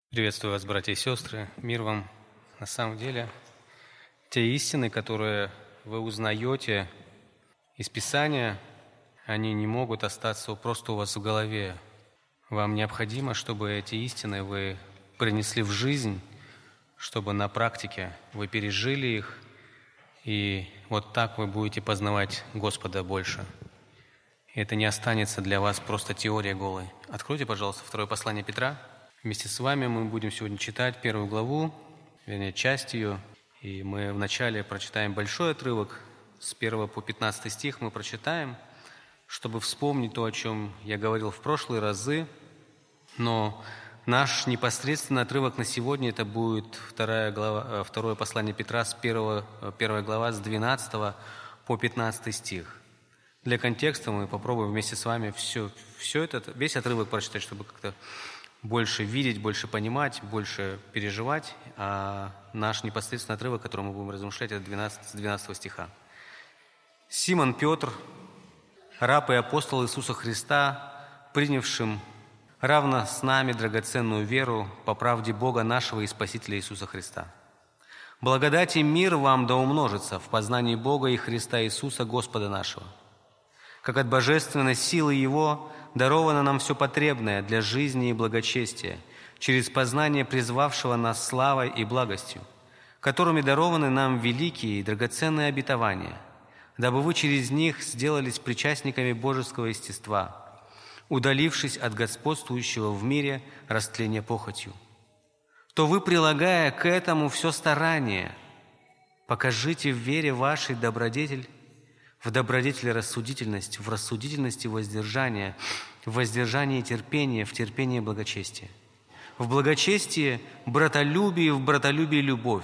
Приветствую вас, братья и сестры. Мир вам. На самом деле, те истины, которые вы узнаете из Писания, они не могут остаться просто у вас в голове. Вам необходимо, чтобы эти истины вы принесли в жизнь, чтобы на практике вы пережили их, и вот так вы будете познавать Господа больше. И это не останется для вас просто теорией голой. Откройте, пожалуйста, второе послание Петра. Вместе с вами мы будем сегодня читать первую главу, вернее, часть ее. И мы вначале прочитаем большой отрывок, с 1 по 15 стих мы прочитаем, чтобы вспомнить то, о чем я говорил в прошлые разы. Но наш непосредственный отрывок на сегодня это будет второе послание Петра, первая глава с 12 по 15 стих. Для контекста мы попробуем вместе с вами весь отрывок прочитать, чтобы как-то больше видеть, больше понимать, больше переживать. А наш непосредственный отрывок, который мы будем размышлять, это с 12 стиха. «Симон Петр, раб и апостол Иисуса Христа, принявшим равно с нами драгоценную веру по правде Бога нашего и Спасителя Иисуса Христа. Благодать и мир вам да умножится в познании Бога и Христа Иисуса Господа нашего. Как от божественной силы Его даровано нам все потребное для жизни и благочестия, через познание призвавшего нас славой и благостью, которыми дарованы нам великие и драгоценные обетования, дабы вы через них сделались причастниками божеского естества, удалившись от господствующего в мире растления похотью. То вы, прилагая к этому все старание, покажите в вере вашей добродетель, в добродетели рассудительность, в рассудительности воздержание, в воздержании терпение, в терпении благочестие, в благочестии братолюбие, в братолюбии любовь.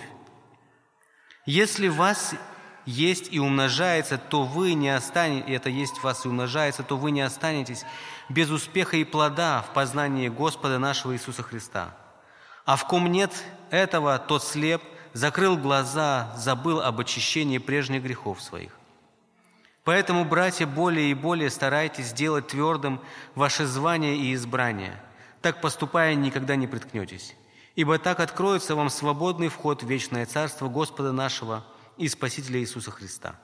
Если в вас есть и умножается, то вы не останетесь, это есть в вас и умножается, то вы не останетесь без успеха и плода в познании Господа нашего Иисуса Христа. А в ком нет этого, тот слеп, закрыл глаза, забыл об очищении прежних грехов своих. Поэтому, братья, более и более старайтесь сделать твердым ваше звание и избрание. Так поступая, никогда не приткнетесь. Ибо так откроется вам свободный вход в вечное Царство Господа нашего и Спасителя Иисуса Христа.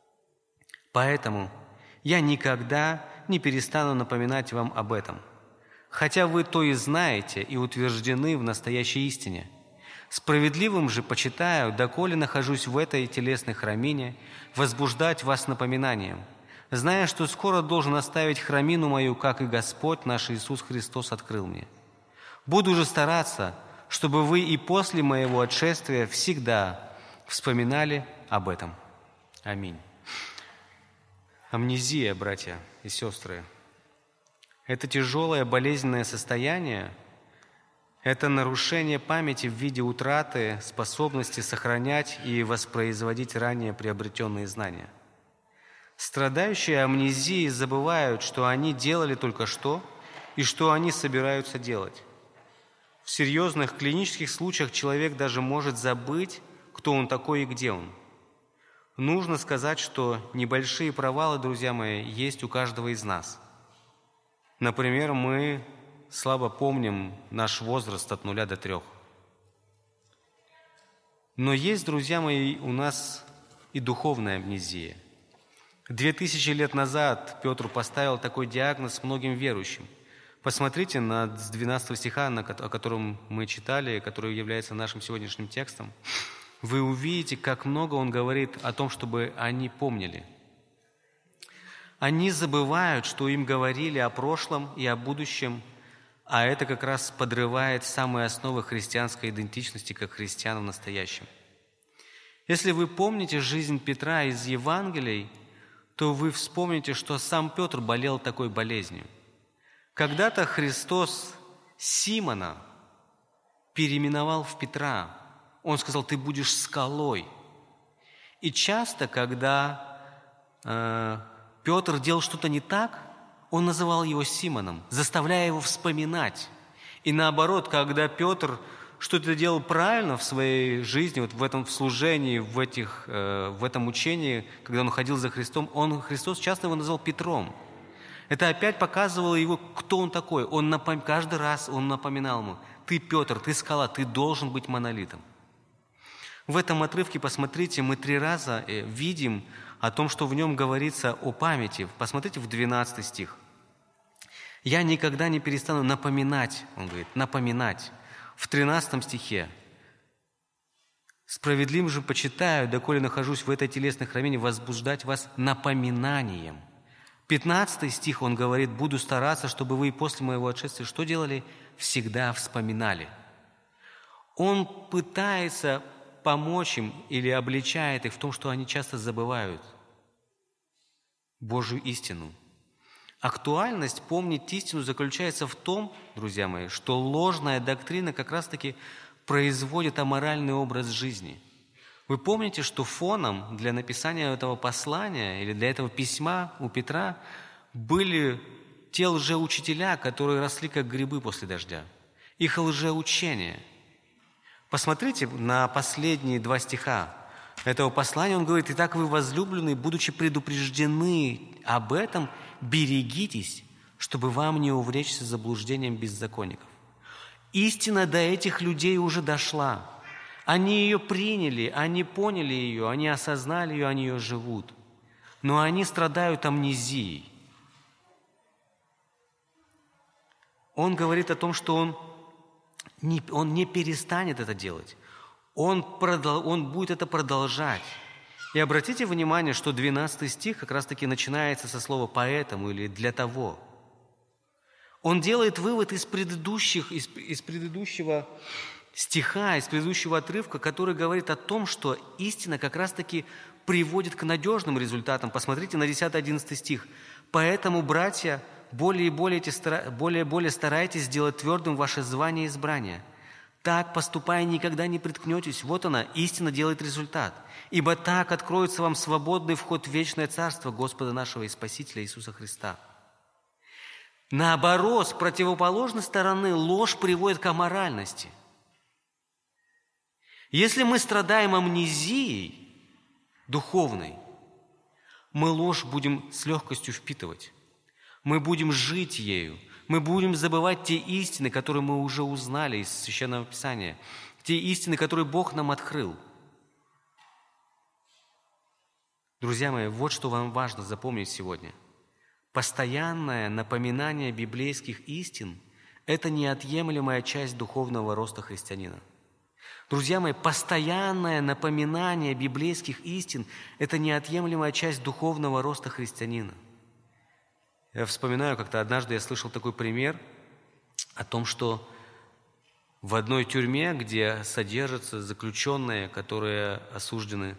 Поэтому я никогда не перестану напоминать вам об этом, хотя вы то и знаете и утверждены в настоящей истине. Справедливым же почитаю, доколе нахожусь в этой телесной храмине, возбуждать вас напоминанием, зная, что скоро должен оставить храмину мою, как и Господь наш Иисус Христос открыл мне. Буду же стараться, чтобы вы и после моего отшествия всегда вспоминали об этом. Аминь». Амнезия, братья и сестры, это тяжелое болезненное состояние, это нарушение памяти в виде утраты способности сохранять и воспроизводить ранее приобретенные знания. Страдающие амнезией забывают, что они делали только что и что они собираются делать. В серьезных клинических случаях человек даже может забыть, кто он такой и где он. Нужно сказать, что небольшие провалы, друзья мои, есть у каждого из нас. Например, мы слабо помним наш возраст от 0 до 3. Но есть, друзья мои, у нас и духовная амнезия. 2000 лет назад Петр поставил такой диагноз многим верующим. Посмотрите на 12 стиха, о котором мы читали, который является нашим сегодняшним текстом. Вы увидите, как много он говорит о том, чтобы они помнили. Они забывают, что им говорили о прошлом и о будущем, а это как раз подрывает самые основы христианской идентичности как христиан в настоящем. Если вы помните жизнь Петра из Евангелий, то вы вспомните, что сам Петр болел такой болезнью. Когда-то Христос Симона переименовал в Петра. Он сказал: «Ты будешь скалой». И часто, когда Петр делал что-то не так, он называл его Симоном, заставляя его вспоминать. И наоборот, когда Петр что-то делал правильно в своей жизни, вот в этом служении, в этом учении, когда он ходил за Христом, Христос часто его называл Петром. Это опять показывало его, кто он такой. Каждый раз он напоминал ему: Ты, Петр, ты скала, ты должен быть монолитом. В этом отрывке, посмотрите, мы 3 раза видим о том, что в нем говорится о памяти. Посмотрите в 12 стих. «Я никогда не перестану напоминать», он говорит, напоминать. В 13 стихе. «Справедливым же почитаю, доколе нахожусь в этой телесной храмине, возбуждать вас напоминанием». 15 стих он говорит, «Буду стараться, чтобы вы и после моего отшествия что делали? Всегда вспоминали». Он пытается помочь им или обличает их в том, что они часто забывают Божью истину. Актуальность помнить истину заключается в том, друзья мои, что ложная доктрина как раз-таки производит аморальный образ жизни. Вы помните, что фоном для написания этого послания или для этого письма у Петра были те лжеучителя, которые росли как грибы после дождя, их лжеучения. Посмотрите на последние 2 стиха этого послания. Он говорит: «Итак, вы, возлюбленные, будучи предупреждены об этом, берегитесь, чтобы вам не увлечься заблуждением беззаконников». Истина до этих людей уже дошла. Они ее приняли, они поняли ее, они осознали ее, они ее живут. Но они страдают амнезией. Он говорит о том, что он не перестанет это делать. Он будет это продолжать. И обратите внимание, что 12 стих как раз-таки начинается со слова «поэтому» или «для того». Он делает вывод из предыдущего стиха, из предыдущего отрывка, который говорит о том, что истина как раз-таки приводит к надежным результатам. Посмотрите на 10-11 стих. «Поэтому, братья, более и более старайтесь сделать твердым ваше звание и избрание. Так, поступая, никогда не приткнетесь». Вот она, истина делает результат. «Ибо так откроется вам свободный вход в вечное царство Господа нашего и Спасителя Иисуса Христа». Наоборот, с противоположной стороны, ложь приводит к аморальности. Если мы страдаем амнезией духовной, мы ложь будем с легкостью впитывать. Мы будем жить ею. Мы будем забывать те истины, которые мы уже узнали из Священного Писания. Те истины, которые Бог нам открыл. Друзья мои, вот что вам важно запомнить сегодня. Постоянное напоминание библейских истин – это неотъемлемая часть духовного роста христианина. Друзья мои, постоянное напоминание библейских истин – это неотъемлемая часть духовного роста христианина. Я вспоминаю, как-то однажды я слышал такой пример о том, что в одной тюрьме, где содержатся заключенные, которые осуждены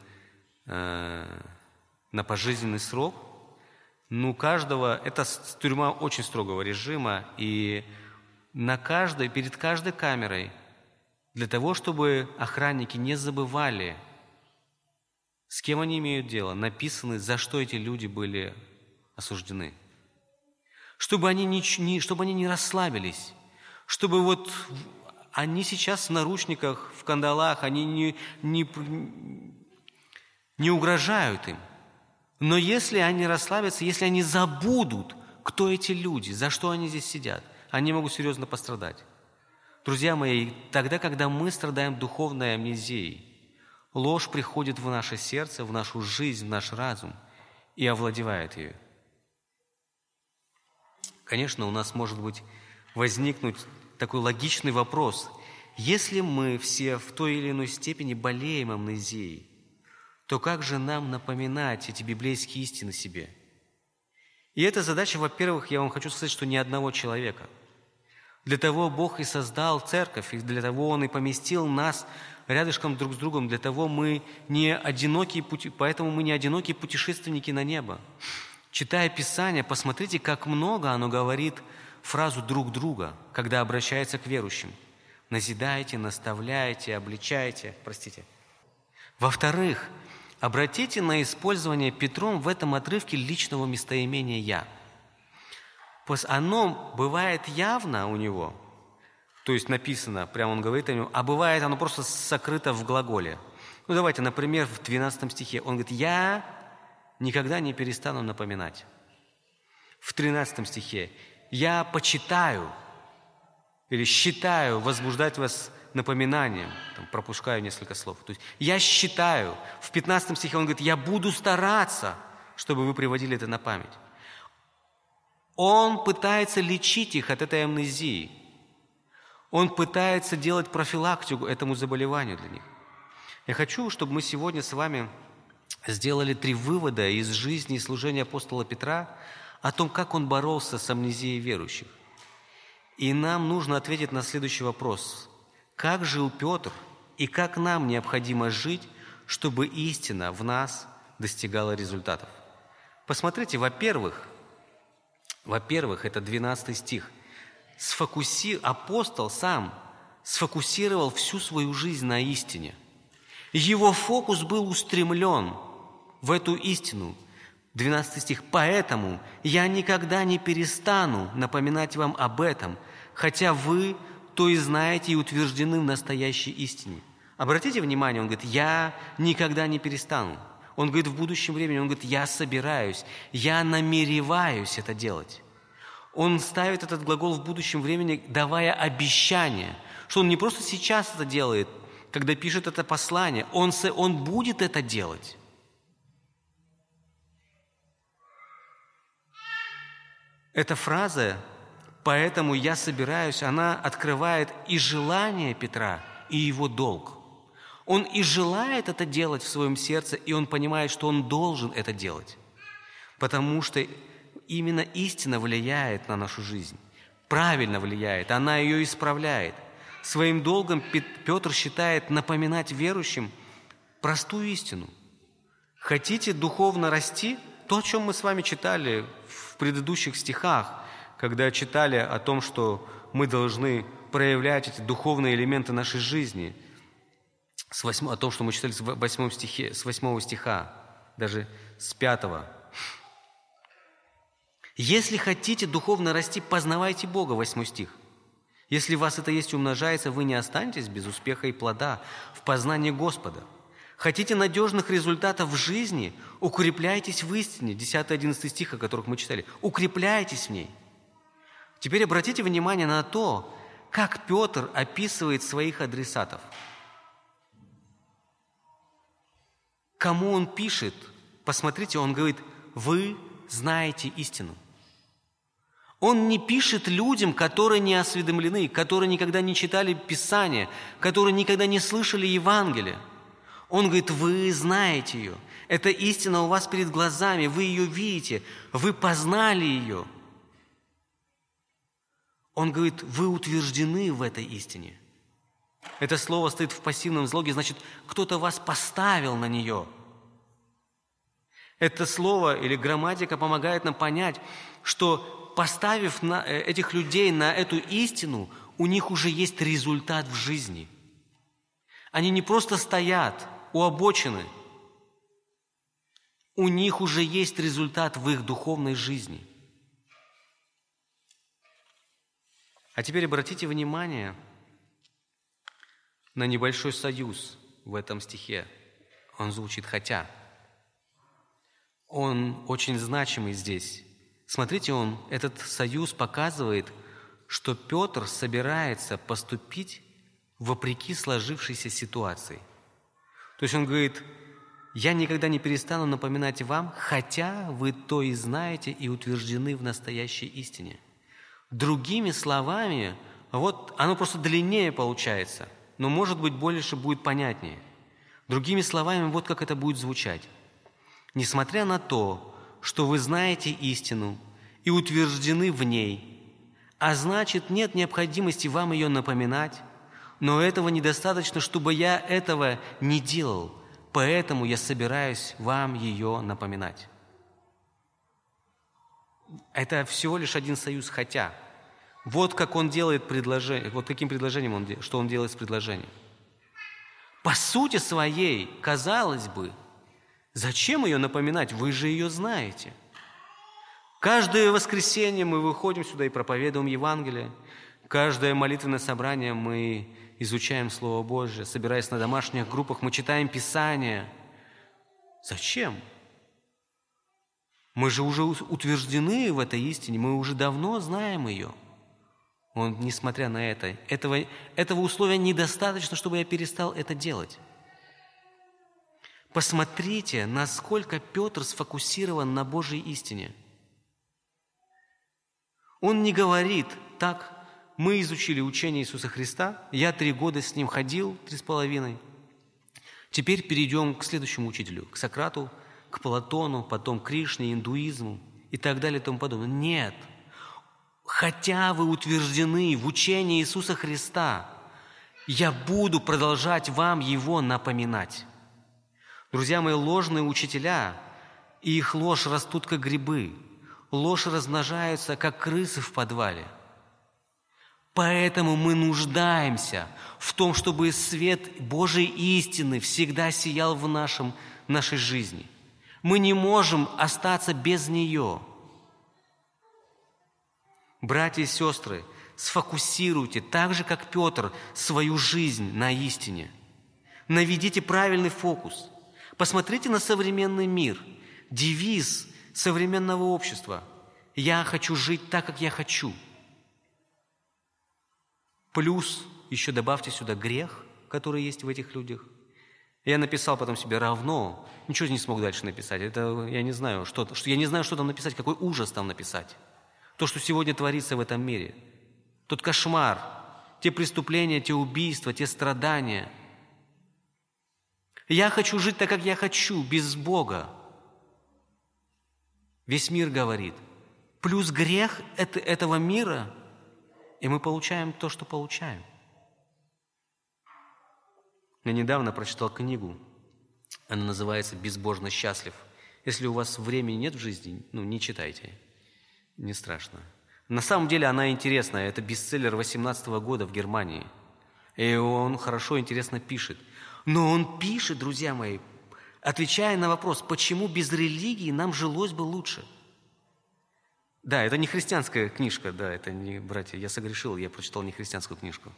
на пожизненный срок, каждого, это тюрьма очень строгого режима, и перед каждой камерой, для того, чтобы охранники не забывали, с кем они имеют дело, написаны, за что эти люди были осуждены. Чтобы они не расслабились, чтобы вот они сейчас в наручниках, в кандалах, они не угрожают им. Но если они расслабятся, если они забудут, кто эти люди, за что они здесь сидят, они могут серьезно пострадать. Друзья мои, тогда, когда мы страдаем духовной амнезией, ложь приходит в наше сердце, в нашу жизнь, в наш разум и овладевает ею. Конечно, у нас может возникнуть такой логичный вопрос. Если мы все в той или иной степени болеем амнезией, то как же нам напоминать эти библейские истины себе? И эта задача, во-первых, я вам хочу сказать, что ни одного человека. Для того Бог и создал церковь, и для того Он и поместил нас рядышком друг с другом, для того поэтому мы не одинокие путешественники на небо. Читая Писание, посмотрите, как много оно говорит фразу «друг друга», когда обращается к верующим. Назидайте, наставляйте, обличайте. Во-вторых, обратите на использование Петром в этом отрывке личного местоимения «я». Оно бывает явно у него, то есть написано, прямо он говорит о нем, а бывает оно просто сокрыто в глаголе. Давайте, например, в 12 стихе он говорит: «Я никогда не перестану напоминать». В 13 стихе: «Я почитаю». Или считаю возбуждать вас напоминанием. Там, пропускаю несколько слов. То есть я считаю. В 15 стихе он говорит, я буду стараться, чтобы вы приводили это на память. Он пытается лечить их от этой амнезии. Он пытается делать профилактику этому заболеванию для них. Я хочу, чтобы мы сегодня с вами сделали 3 вывода из жизни и служения апостола Петра о том, как он боролся с амнезией верующих. И нам нужно ответить на следующий вопрос. Как жил Петр и как нам необходимо жить, чтобы истина в нас достигала результатов? Посмотрите, во-первых, это 12 стих. Апостол сам сфокусировал всю свою жизнь на истине. Его фокус был устремлен в эту истину. 12 стих. «Поэтому я никогда не перестану напоминать вам об этом, хотя вы то и знаете и утверждены в настоящей истине». Обратите внимание, он говорит, «Я никогда не перестану». Он говорит в будущем времени, он говорит, «Я собираюсь, я намереваюсь это делать». Он ставит этот глагол в будущем времени, давая обещание, что он не просто сейчас это делает, когда пишет это послание, он будет это делать. Эта фраза «поэтому я собираюсь», она открывает и желание Петра, и его долг. Он и желает это делать в своем сердце, и он понимает, что он должен это делать, потому что именно истина влияет на нашу жизнь, правильно влияет, она ее исправляет. Своим долгом Петр считает напоминать верующим простую истину. Хотите духовно расти? То, о чем мы с вами читали в предыдущих стихах, когда читали о том, что мы должны проявлять эти духовные элементы нашей жизни, о том, что мы читали с 8 стиха, даже с 5. «Если хотите духовно расти, познавайте Бога», 8 стих. «Если у вас это есть и умножается, вы не останетесь без успеха и плода в познании Господа. Хотите надежных результатов в жизни, укрепляйтесь в истине», 10-11 стих, о которых мы читали. «Укрепляйтесь в ней». Теперь обратите внимание на то, как Петр описывает своих адресатов. Кому он пишет? Посмотрите, он говорит, «Вы знаете истину». Он не пишет людям, которые не осведомлены, которые никогда не читали Писание, которые никогда не слышали Евангелие. Он говорит, вы знаете ее. Эта истина у вас перед глазами, вы ее видите, вы познали ее. Он говорит, вы утверждены в этой истине. Это слово стоит в пассивном слоге, значит, кто-то вас поставил на нее. Это слово или грамматика помогает нам понять, что поставив этих людей на эту истину, у них уже есть результат в жизни. Они не просто стоят у обочины, у них уже есть результат в их духовной жизни. А теперь обратите внимание на небольшой союз в этом стихе. Он звучит «хотя». Он очень значимый здесь. Смотрите, этот союз показывает, что Петр собирается поступить вопреки сложившейся ситуации. То есть он говорит, я никогда не перестану напоминать вам, хотя вы то и знаете и утверждены в настоящей истине. Другими словами, вот оно просто длиннее получается, но, может быть, больше будет понятнее. Другими словами, вот как это будет звучать. Несмотря на то, что вы знаете истину и утверждены в ней, а значит, нет необходимости вам ее напоминать, но этого недостаточно, чтобы я этого не делал, поэтому я собираюсь вам ее напоминать. Это всего лишь один союз «хотя». Вот как он делает предложение, вот каким предложением что он делает с предложением. По сути своей, казалось бы, зачем ее напоминать? Вы же ее знаете. Каждое воскресенье мы выходим сюда и проповедуем Евангелие. Каждое молитвенное собрание мы изучаем Слово Божье. Собираясь на домашних группах, мы читаем Писание. Зачем? Мы же уже утверждены в этой истине, мы уже давно знаем ее. Он, несмотря на это, этого условия недостаточно, чтобы я перестал это делать. Посмотрите, насколько Петр сфокусирован на Божьей истине. Он не говорит: так, мы изучили учение Иисуса Христа, я 3 года с ним ходил, 3,5. Теперь перейдем к следующему учителю, к Сократу, к Платону, потом к Кришне, индуизму и так далее и тому подобное. Нет. Хотя вы утверждены в учении Иисуса Христа, я буду продолжать вам его напоминать. Друзья мои, ложные учителя, и их ложь растут, как грибы. Ложь размножается, как крысы в подвале. Поэтому мы нуждаемся в том, чтобы свет Божьей истины всегда сиял в нашей жизни. Мы не можем остаться без нее. Братья и сестры, сфокусируйте, так же, как Петр, свою жизнь на истине. Наведите правильный фокус. Посмотрите на современный мир. Девиз современного общества: «Я хочу жить так, как я хочу». Плюс еще добавьте сюда грех, который есть в этих людях. Я написал потом себе равно, ничего не смог дальше написать. Это я не знаю, что там написать, какой ужас там написать. То, что сегодня творится в этом мире. Тот кошмар, те преступления, те убийства, те страдания. Я хочу жить так, как я хочу, без Бога. Весь мир говорит. Плюс грех этого мира, и мы получаем то, что получаем. Я недавно прочитал книгу, она называется «Безбожно счастлив». Если у вас времени нет в жизни, не читайте, не страшно. На самом деле она интересная, это бестселлер 2018 года в Германии. И он хорошо, интересно пишет. Но он пишет, друзья мои, отвечая на вопрос, почему без религии нам жилось бы лучше. Да, это не христианская книжка, да, это не, братья, я согрешил, я прочитал не христианскую книжку.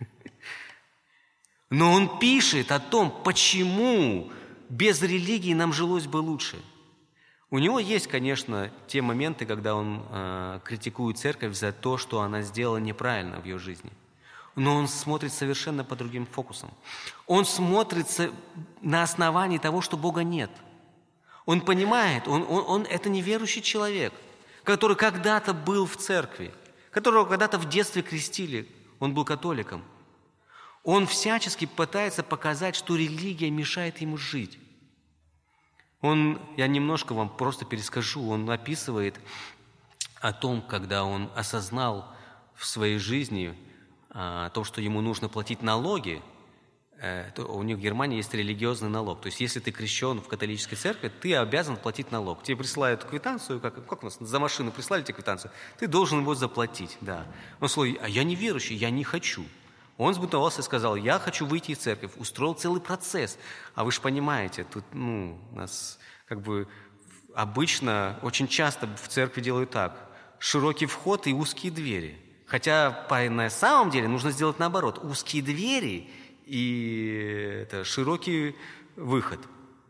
Но он пишет о том, почему без религии нам жилось бы лучше. У него есть, конечно, те моменты, когда он критикует церковь за то, что она сделала неправильно в ее жизни. Но он смотрит совершенно по другим фокусам. Он смотрит на основании того, что Бога нет. Он понимает, он это неверующий человек, который когда-то был в церкви, которого когда-то в детстве крестили, он был католиком. Он всячески пытается показать, что религия мешает ему жить. Я немножко вам просто перескажу, он описывает о том, когда он осознал в своей жизни о том, что ему нужно платить налоги. У них в Германии есть религиозный налог. То есть, если ты крещен в католической церкви, ты обязан платить налог. Тебе присылают квитанцию, как у нас, за машину прислали тебе квитанцию, ты должен его заплатить. Да. Он сказал: а я не верующий, я не хочу. Он взбунтовался и сказал: я хочу выйти из церкви. Устроил целый процесс. А вы же понимаете, тут, у нас обычно, очень часто в церкви делают так. Широкий вход и узкие двери. Хотя на самом деле нужно сделать наоборот. Узкие двери и широкий выход.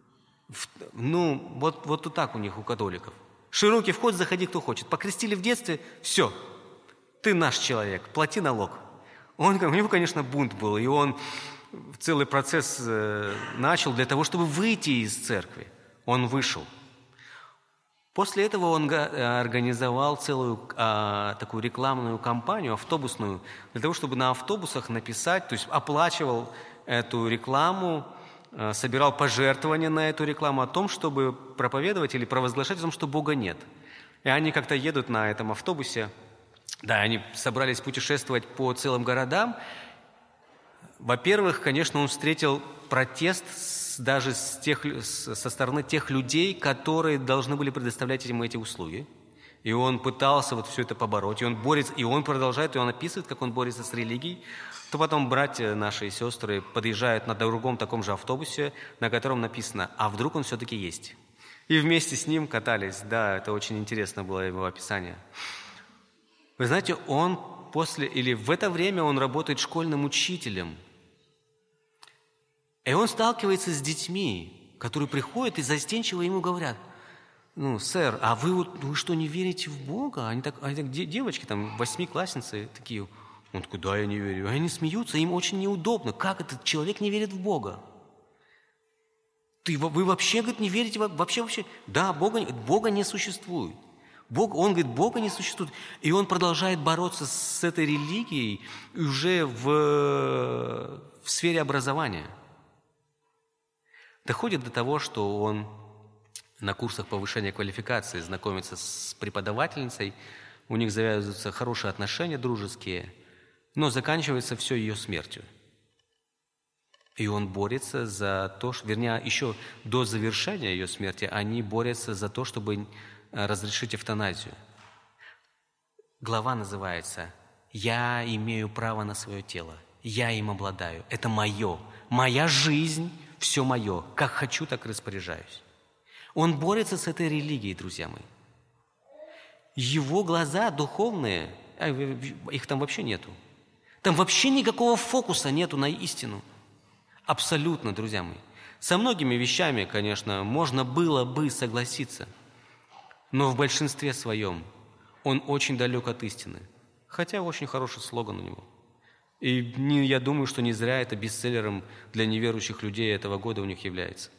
Вот так у них, у католиков. Широкий вход, заходи кто хочет. Покрестили в детстве, все, ты наш человек, плати налог. У него, конечно, бунт был, и он целый процесс начал для того, чтобы выйти из церкви. Он вышел. После этого он организовал целую такую рекламную кампанию, автобусную, для того, чтобы на автобусах написать, то есть оплачивал эту рекламу, собирал пожертвования на эту рекламу о том, чтобы проповедовать или провозглашать о том, что Бога нет. И они как-то едут на этом автобусе. Да, они собрались путешествовать по целым городам. Во-первых, конечно, он встретил протест даже со стороны тех людей, которые должны были предоставлять ему эти услуги. И он пытался все это побороть. И он борется, и он продолжает, и он описывает, как он борется с религией. То потом братья наши и сестры подъезжают на другом таком же автобусе, на котором написано: «А вдруг он все-таки есть?» И вместе с ним катались. Да, это очень интересно было его описание. Вы знаете, в это время он работает школьным учителем. И он сталкивается с детьми, которые приходят и застенчиво ему говорят: сэр, а вы что, не верите в Бога? Они так девочки, там, 8-классницы такие. Он такой, да, я не верю. Они смеются, им очень неудобно. Как этот человек не верит в Бога? Вы вообще, говорит, не верите? Вообще? Да, Бога не существует. Он говорит, Бога не существует. И он продолжает бороться с этой религией уже в сфере образования. Доходит до того, что он на курсах повышения квалификации знакомится с преподавательницей, у них завязываются хорошие отношения, дружеские, но заканчивается все ее смертью. И он борется за то, вернее, еще до завершения ее смерти, они борются за то, чтобы разрешить эвтаназию. Глава называется «Я имею право на свое тело, я им обладаю, это мое, моя жизнь, все мое, как хочу, так и распоряжаюсь». Он борется с этой религией, друзья мои. Его глаза духовные, их там вообще нету. Там вообще никакого фокуса нету на истину. Абсолютно, друзья мои. Со многими вещами, конечно, можно было бы согласиться, но в большинстве своем он очень далек от истины. Хотя очень хороший слоган у него. И я думаю, что не зря это бестселлером для неверующих людей этого года у них является.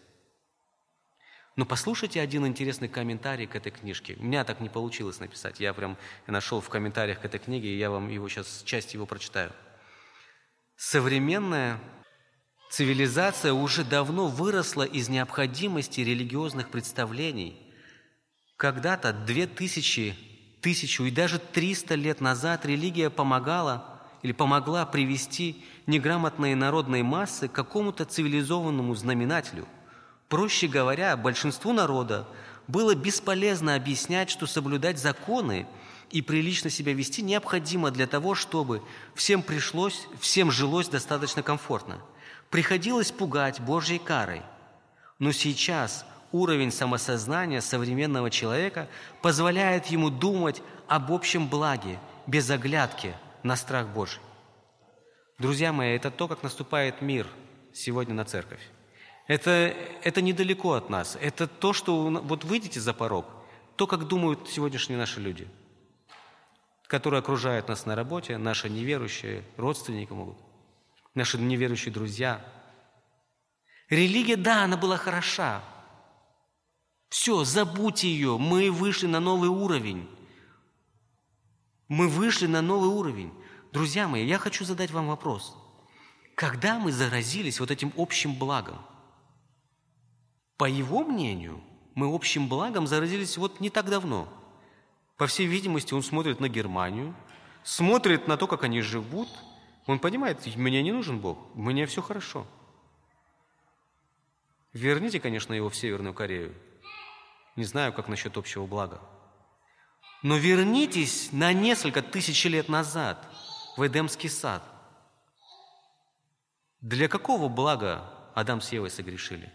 Но послушайте один интересный комментарий к этой книжке. У меня так не получилось написать. Я нашел в комментариях к этой книге, и я вам часть его прочитаю. Современная цивилизация уже давно выросла из необходимости религиозных представлений. Когда-то 2000 и даже 300 лет назад религия помогла привести неграмотные народные массы к какому-то цивилизованному знаменателю. Проще говоря, большинству народа было бесполезно объяснять, что соблюдать законы и прилично себя вести необходимо для того, чтобы всем жилось достаточно комфортно. Приходилось пугать Божьей карой. Но сейчас уровень самосознания современного человека позволяет ему думать об общем благе, без оглядки на страх Божий. Друзья мои, это то, как наступает мир сегодня на церковь. Это недалеко от нас. Это то, что... Вот выйдите за порог, то, как думают сегодняшние наши люди, которые окружают нас на работе, наши неверующие родственники могут, наши неверующие друзья. Религия, да, она была хороша. Все, забудьте ее, мы вышли на новый уровень. Мы вышли на новый уровень. Друзья мои, я хочу задать вам вопрос. Когда мы заразились вот этим общим благом? По его мнению, мы общим благом заразились вот не так давно. По всей видимости, он смотрит на Германию, смотрит на то, как они живут. Он понимает, мне не нужен Бог, мне все хорошо. Верните, конечно, его в Северную Корею. Не знаю, как насчет общего блага. Но вернитесь на несколько тысяч лет назад в Эдемский сад. Для какого блага Адам с Евой согрешили?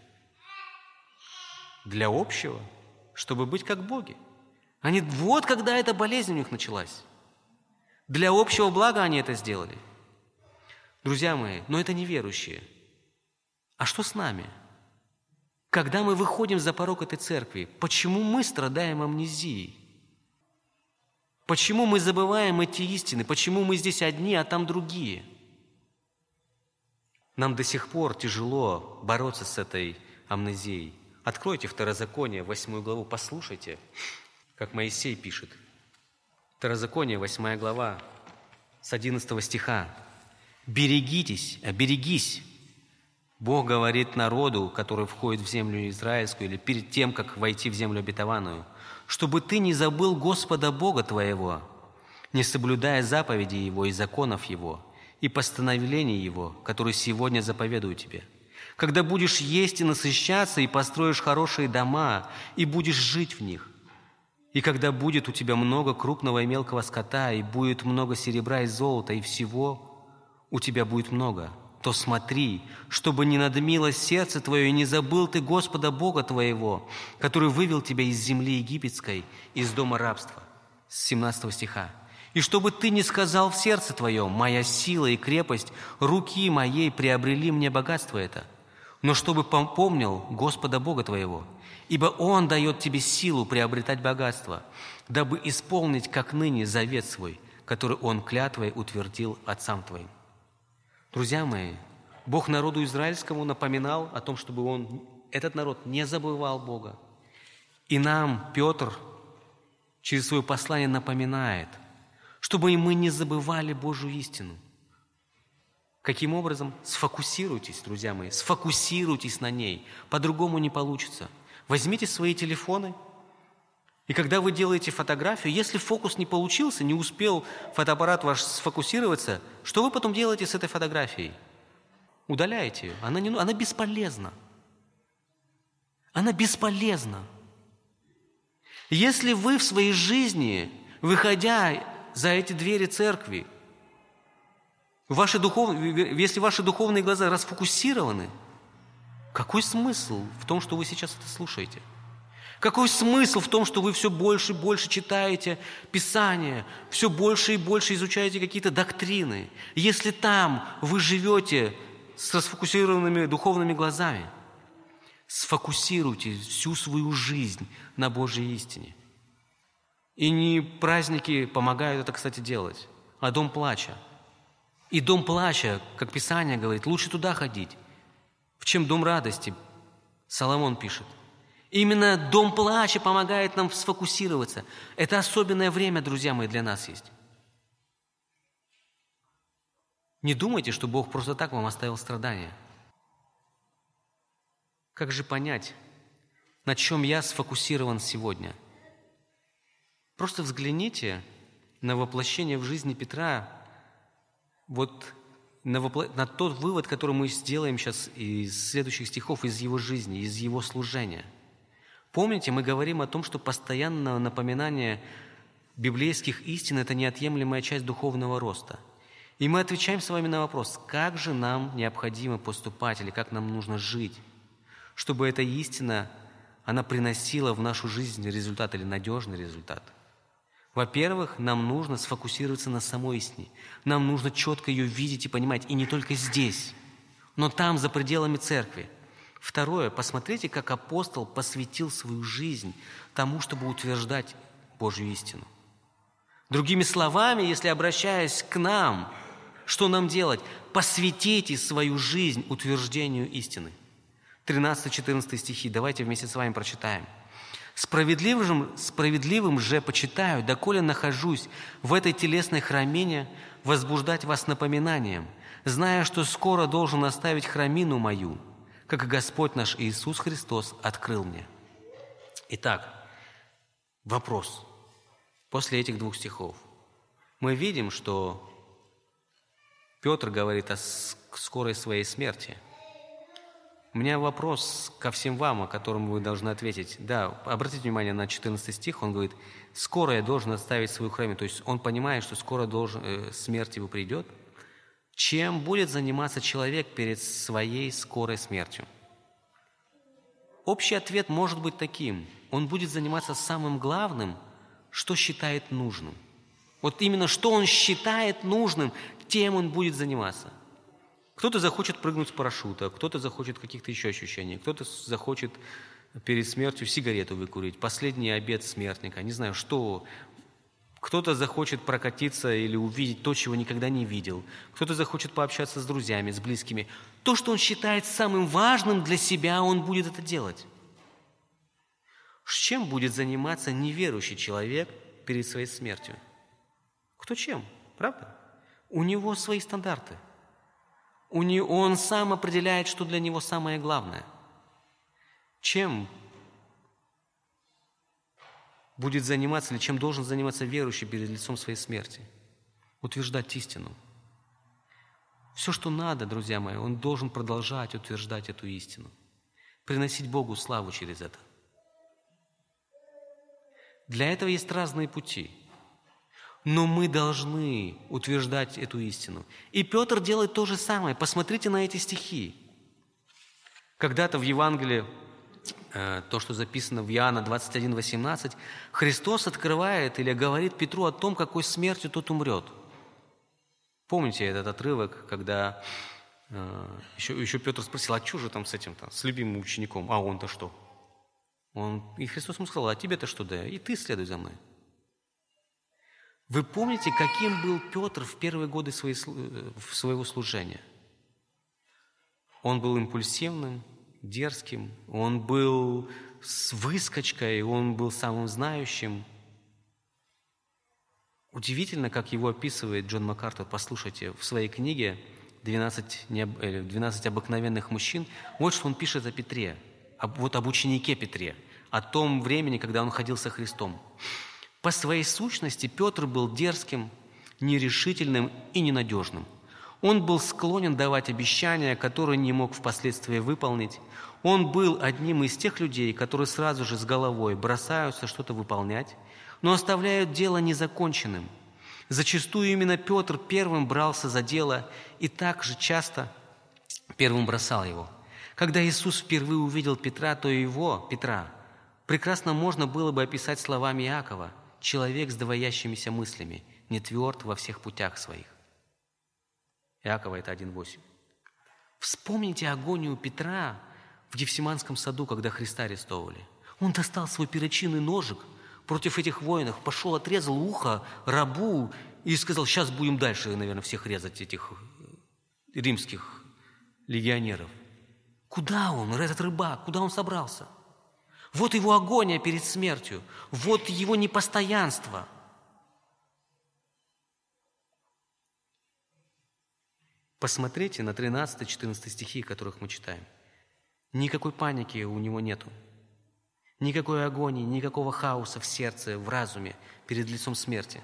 Для общего, чтобы быть как боги. Вот когда эта болезнь у них началась. Для общего блага они это сделали. Друзья мои, но это неверующие. А что с нами? Когда мы выходим за порог этой церкви, почему мы страдаем амнезией? Почему мы забываем эти истины? Почему мы здесь одни, а там другие? Нам до сих пор тяжело бороться с этой амнезией. Откройте Второзаконие, 8 главу, послушайте, как Моисей пишет. Второзаконие, 8 глава, с 11 стиха. «Берегись, Бог говорит народу, который входит в землю израильскую, или перед тем, как войти в землю обетованную, чтобы ты не забыл Господа Бога твоего, не соблюдая заповедей Его и законов Его, и постановлений Его, которые сегодня заповедую тебе. Когда будешь есть и насыщаться, и построишь хорошие дома, и будешь жить в них, и когда будет у тебя много крупного и мелкого скота, и будет много серебра и золота, и всего у тебя будет много, то смотри, чтобы не надмилось сердце твое, и не забыл ты Господа Бога твоего, который вывел тебя из земли египетской, из дома рабства». С 17 стиха. «И чтобы ты не сказал в сердце твоем: моя сила и крепость руки моей приобрели мне богатство это, но чтобы помнил Господа Бога твоего, ибо Он дает тебе силу приобретать богатство, дабы исполнить, как ныне, завет свой, который Он клятвой утвердил отцам твоим». Друзья мои, Бог народу израильскому напоминал о том, чтобы этот народ не забывал Бога. И нам Петр через свое послание напоминает, чтобы и мы не забывали Божью истину. Каким образом? Сфокусируйтесь, друзья мои, сфокусируйтесь на ней. По-другому не получится. Возьмите свои телефоны, и когда вы делаете фотографию, если фокус не получился, не успел фотоаппарат ваш сфокусироваться, что вы потом делаете с этой фотографией? Удаляете ее. Она бесполезна. Она бесполезна. Если вы в своей жизни, выходя за эти двери церкви, если ваши духовные глаза расфокусированы, какой смысл в том, что вы сейчас это слушаете? Какой смысл в том, что вы все больше и больше читаете Писание, все больше и больше изучаете какие-то доктрины, если там вы живете с расфокусированными духовными глазами? Сфокусируйте всю свою жизнь на Божьей истине. И не праздники помогают это, кстати, делать, а дом плача. И дом плача, как Писание говорит, лучше туда ходить, чем дом радости, Соломон пишет. Именно дом плача помогает нам сфокусироваться. Это особенное время, друзья мои, для нас есть. Не думайте, что Бог просто так вам оставил страдания. Как же понять, на чем я сфокусирован сегодня? Просто взгляните на воплощение в жизни Петра, на тот вывод, который мы сделаем сейчас из следующих стихов, из его жизни, из его служения. Помните, мы говорим о том, что постоянное напоминание библейских истин – это неотъемлемая часть духовного роста. И мы отвечаем с вами на вопрос, как же нам необходимо поступать или как нам нужно жить, чтобы эта истина, она приносила в нашу жизнь результат или надежный результат. Во-первых, нам нужно сфокусироваться на самой истине. Нам нужно четко ее видеть и понимать, и не только здесь, но там, за пределами церкви. Второе, посмотрите, как апостол посвятил свою жизнь тому, чтобы утверждать Божью истину. Другими словами, если обращаясь к нам, что нам делать? Посвятите свою жизнь утверждению истины. 13-14 стихи, давайте вместе с вами прочитаем. «Справедливым же почитаю, доколе нахожусь в этой телесной храмине, возбуждать вас напоминанием, зная, что скоро должен оставить храмину мою, как и Господь наш Иисус Христос открыл мне». Итак, вопрос. После этих двух стихов мы видим, что Петр говорит о скорой своей смерти. У меня вопрос ко всем вам, о котором вы должны ответить. Да, обратите внимание на 14 стих, он говорит, «Скоро я должен оставить свою храмину». То есть он понимает, что скоро смерть его придет. Чем будет заниматься человек перед своей скорой смертью? Общий ответ может быть таким. Он будет заниматься самым главным, что считает нужным. Вот именно что он считает нужным, тем он будет заниматься. Кто-то захочет прыгнуть с парашюта, кто-то захочет каких-то еще ощущений, кто-то захочет перед смертью сигарету выкурить, последний обед смертника, не знаю, что. Кто-то захочет прокатиться или увидеть то, чего никогда не видел. Кто-то захочет пообщаться с друзьями, с близкими. То, что он считает самым важным для себя, он будет это делать. С чем будет заниматься неверующий человек перед своей смертью? Кто чем, правда? У него свои стандарты. Он сам определяет, что для него самое главное. Чем будет заниматься, или чем должен заниматься верующий перед лицом своей смерти? Утверждать истину. Все, что надо, друзья мои, он должен продолжать утверждать эту истину. Приносить Богу славу через это. Для этого есть разные пути. Но мы должны утверждать эту истину. И Петр делает то же самое. Посмотрите на эти стихи. Когда-то в Евангелии, то, что записано в Иоанна 21:18, Христос открывает или говорит Петру о том, какой смертью тот умрет. Помните этот отрывок, когда еще Петр спросил, а что же там с этим-то, с любимым учеником? А он-то что? И Христос ему сказал: а тебе-то что, да? И ты следуй за мной. Вы помните, каким был Петр в первые годы своего служения? Он был импульсивным, дерзким, он был с выскочкой, он был самым знающим. Удивительно, как его описывает Джон МакАртур, послушайте, в своей книге «12 обыкновенных мужчин». Вот что он пишет о Петре, об ученике Петре, о том времени, когда он ходил со Христом. По своей сущности Петр был дерзким, нерешительным и ненадежным. Он был склонен давать обещания, которые не мог впоследствии выполнить. Он был одним из тех людей, которые сразу же с головой бросаются что-то выполнять, но оставляют дело незаконченным. Зачастую именно Петр первым брался за дело и так же часто первым бросал его. Когда Иисус впервые увидел Петра, то его, Петра, прекрасно можно было бы описать словами Иакова: «Человек с двоящимися мыслями, не тверд во всех путях своих». Иакова это 1:8. Вспомните агонию Петра в Гефсиманском саду, когда Христа арестовывали. Он достал свой перочинный ножик против этих воинов, пошел, отрезал ухо рабу и сказал: сейчас будем дальше, наверное, всех резать, этих римских легионеров. Куда он, этот рыбак, куда он собрался? Вот его агония перед смертью, вот его непостоянство. Посмотрите на 13-14 стихи, которых мы читаем. Никакой паники у него нету. Никакой агонии, никакого хаоса в сердце, в разуме перед лицом смерти.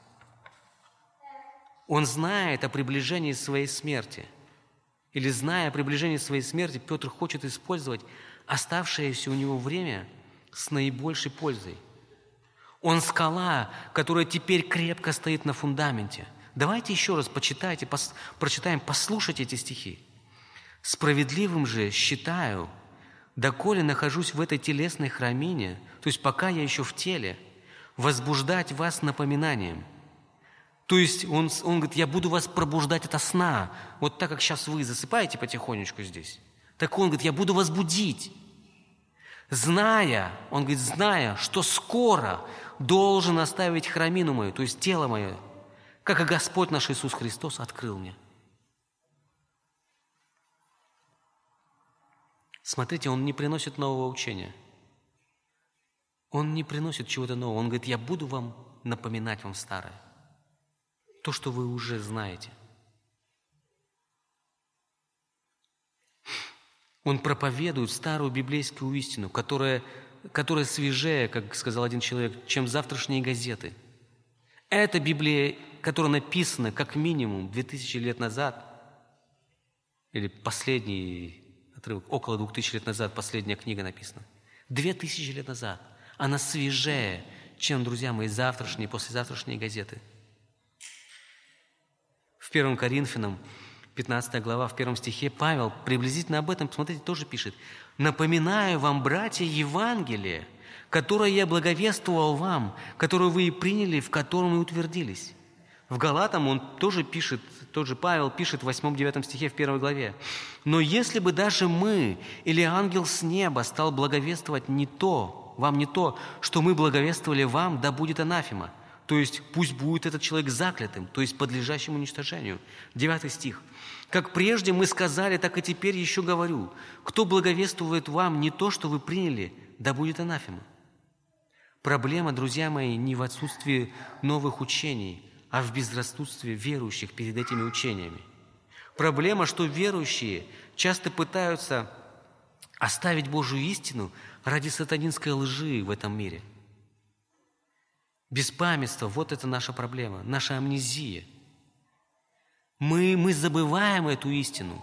Он знает о приближении своей смерти. Или, зная о приближении своей смерти, Петр хочет использовать оставшееся у него время с наибольшей пользой. Он скала, которая теперь крепко стоит на фундаменте. Давайте еще раз прочитаем, послушайте эти стихи. «Справедливым же считаю, доколе нахожусь в этой телесной храмине, то есть пока я еще в теле, возбуждать вас напоминанием». То есть он говорит: я буду вас пробуждать ото сна. Вот так, как сейчас вы засыпаете потихонечку здесь, так он говорит: я буду вас будить. Зная, что скоро должен оставить храмину мою, то есть тело мое, как и Господь наш Иисус Христос открыл мне. Смотрите, он не приносит нового учения. Он не приносит чего-то нового. Он говорит: я буду вам напоминать вам старое. То, что вы уже знаете. Он проповедует старую библейскую истину, которая свежее, как сказал один человек, чем завтрашние газеты. Эта Библия, которая написана как минимум 2000 лет назад, или последний отрывок, около 2000 лет назад последняя книга написана. 2000 лет назад. Она свежее, чем, друзья мои, завтрашние, послезавтрашние газеты. В 1 Коринфянам, 15 глава, в 1 стихе Павел приблизительно об этом, посмотрите, тоже пишет: «Напоминаю вам, братья, Евангелие, которое я благовествовал вам, которое вы и приняли, в котором и утвердились». В Галатам он тоже пишет, тот же Павел пишет в 8-9 стихе в 1 главе: «Но если бы даже мы или ангел с неба стал благовествовать вам не то, что мы благовествовали вам, да будет анафема». То есть пусть будет этот человек заклятым, то есть подлежащим уничтожению. 9 стих. «Как прежде мы сказали, так и теперь еще говорю: кто благовествует вам не то, что вы приняли, да будет анафема». Проблема, друзья мои, не в отсутствии новых учений, а в безрассудстве верующих перед этими учениями. Проблема, что верующие часто пытаются оставить Божию истину ради сатанинской лжи в этом мире. Беспамятство – вот это наша проблема, наша амнезия. Мы забываем эту истину.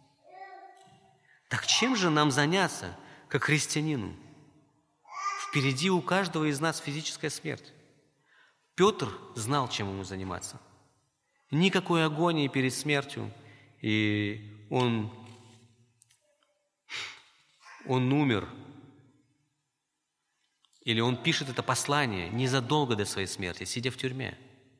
Так чем же нам заняться, как христианину? Впереди у каждого из нас физическая смерть. Петр знал, чем ему заниматься. Никакой агонии перед смертью, и он умер. Или он пишет это послание незадолго до своей смерти, сидя в тюрьме.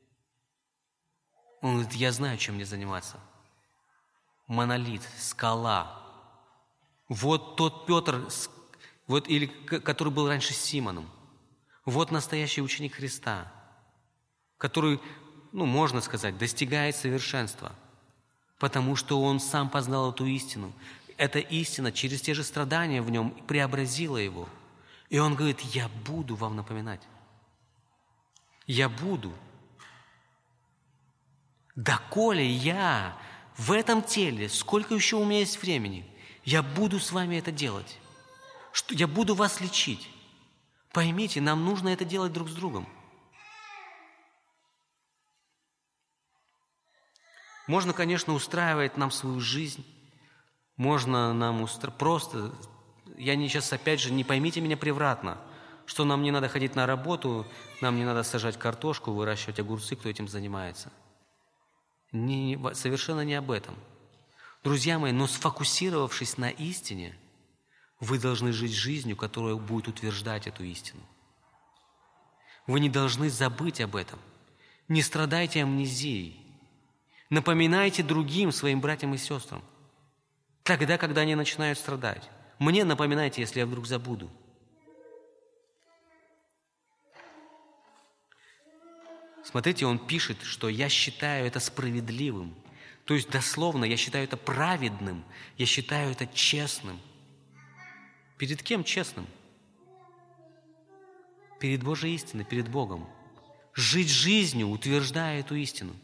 Он говорит: я знаю, чем мне заниматься. Монолит, скала. Вот тот Петр, Вот, или который был раньше Симоном. Вот настоящий ученик Христа, который, можно сказать, достигает совершенства, потому что он сам познал эту истину. Эта истина через те же страдания в нем преобразила его. И он говорит: я буду вам напоминать. Я буду. Доколе я в этом теле, сколько еще у меня есть времени, я буду с вами это делать. Я буду вас лечить. Поймите, нам нужно это делать друг с другом. Можно, конечно, устраивать нам свою жизнь. Можно нам просто... Я сейчас, опять же, не поймите меня превратно, что нам не надо ходить на работу, нам не надо сажать картошку, выращивать огурцы, кто этим занимается. Совершенно не об этом. Друзья мои, но сфокусировавшись на истине, вы должны жить жизнью, которая будет утверждать эту истину. Вы не должны забыть об этом. Не страдайте амнезией. Напоминайте другим, своим братьям и сестрам. Тогда, когда они начинают страдать. Мне напоминайте, если я вдруг забуду. Смотрите, он пишет, что я считаю это справедливым. То есть, дословно, я считаю это праведным. Я считаю это честным. Перед кем честным? Перед Божьей истиной, перед Богом. Жить жизнью, утверждая эту истину.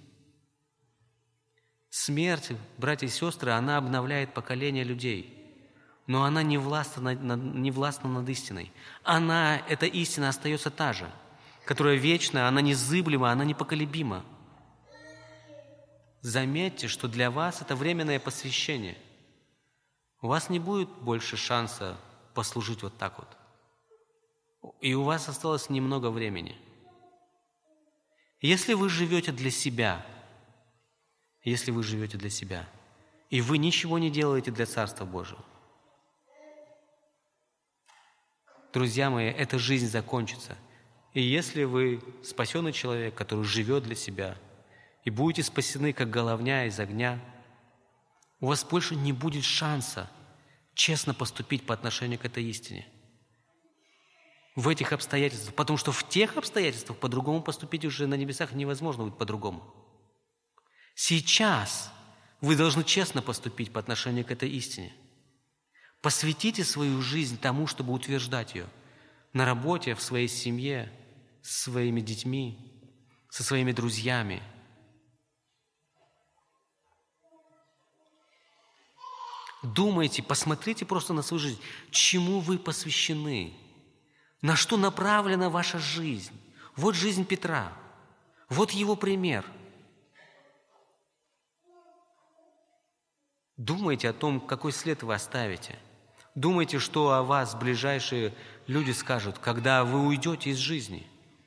Смерть, братья и сестры, она обновляет поколение людей. Но она не властна над истиной. Эта истина остается та же, которая вечна, она незыблема, она непоколебима. Заметьте, что для вас это временное посвящение. У вас не будет больше шанса послужить вот так вот. И у вас осталось немного времени. Если вы живете для себя, и вы ничего не делаете для Царства Божьего, друзья мои, эта жизнь закончится. И если вы спасенный человек, который живет для себя, и будете спасены, как головня из огня, у вас больше не будет шанса честно поступить по отношению к этой истине. В этих обстоятельствах. Потому что в тех обстоятельствах по-другому поступить уже на небесах невозможно будет по-другому. Сейчас вы должны честно поступить по отношению к этой истине. Посвятите свою жизнь тому, чтобы утверждать ее. На работе, в своей семье, с своими детьми, со своими друзьями. Думайте, посмотрите просто на свою жизнь. Чему вы посвящены? На что направлена ваша жизнь? Вот жизнь Петра. Вот его пример. Думайте о том, какой след вы оставите. Думайте, что о вас ближайшие люди скажут, когда вы уйдете из жизни.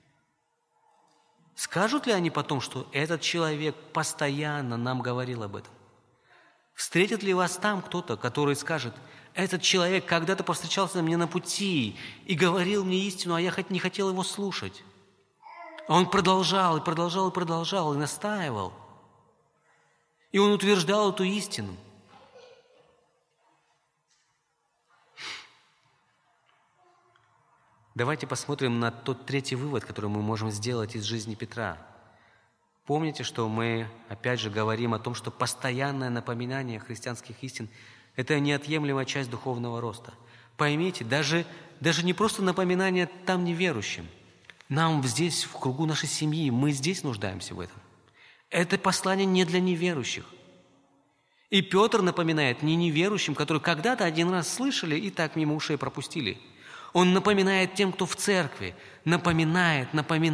Скажут ли они потом, что этот человек постоянно нам говорил об этом? Встретит ли вас там кто-то, который скажет: этот человек когда-то повстречался мне на пути и говорил мне истину, а я хоть не хотел его слушать. А он продолжал, и настаивал. И он утверждал эту истину. Давайте посмотрим на тот третий вывод, который мы можем сделать из жизни Петра. Помните, что мы, опять же, говорим о том, что постоянное напоминание христианских истин – это неотъемлемая часть духовного роста. Поймите, даже не просто напоминание там неверующим. Нам здесь, в кругу нашей семьи, мы здесь нуждаемся в этом. Это послание не для неверующих. И Петр напоминает не неверующим, которые когда-то один раз слышали и так мимо ушей пропустили. Он напоминает тем, кто в церкви. Напоминает.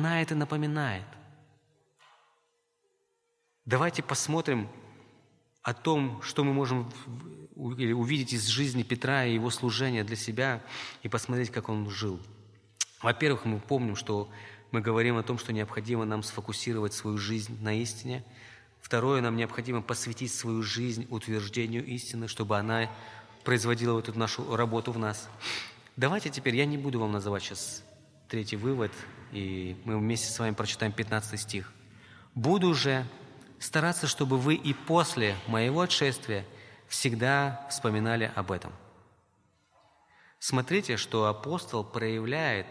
Давайте посмотрим о том, что мы можем увидеть из жизни Петра и его служения для себя, и посмотреть, как он жил. Во-первых, мы помним, что мы говорим о том, что необходимо нам сфокусировать свою жизнь на истине. Второе, нам необходимо посвятить свою жизнь утверждению истины, чтобы она производила вот эту нашу работу в нас. Давайте теперь, я не буду вам называть сейчас третий вывод, и мы вместе с вами прочитаем 15 стих. «Буду же стараться, чтобы вы и после моего отшествия всегда вспоминали об этом». Смотрите, что апостол проявляет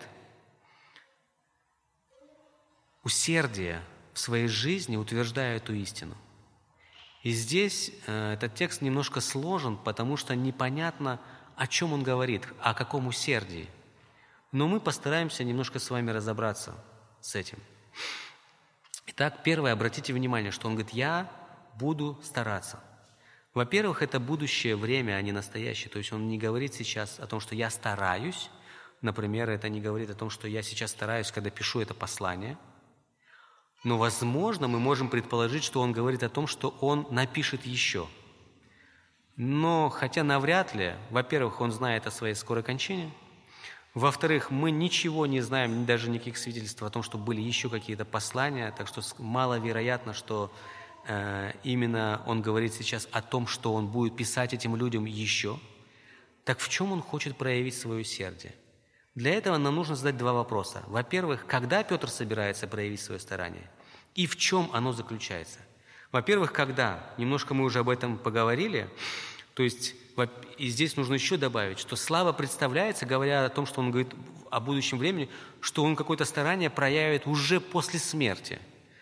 усердие в своей жизни, утверждая эту истину. И здесь этот текст немножко сложен, потому что непонятно, о чем он говорит, о каком усердии. Но мы постараемся немножко с вами разобраться с этим. Итак, первое, обратите внимание, что он говорит: «Я буду стараться». Во-первых, это будущее время, а не настоящее. То есть он не говорит сейчас о том, что я стараюсь. Например, это не говорит о том, что я сейчас стараюсь, когда пишу это послание. Но, возможно, мы можем предположить, что он говорит о том, что он напишет еще. Но, хотя навряд ли, во-первых, он знает о своей скорой кончине. Во-вторых, мы ничего не знаем, даже никаких свидетельств о том, что были еще какие-то послания, так что маловероятно, что именно он говорит сейчас о том, что он будет писать этим людям еще. Так в чем он хочет проявить свое усердие? Для этого нам нужно задать два вопроса. Во-первых, когда Петр собирается проявить свое старание? И в чем оно заключается? Во-первых, когда? Немножко мы уже об этом поговорили. То есть, и здесь нужно еще добавить, что слава представляется, говоря о том, что он говорит о будущем времени, что он какое-то старание проявит уже после смерти.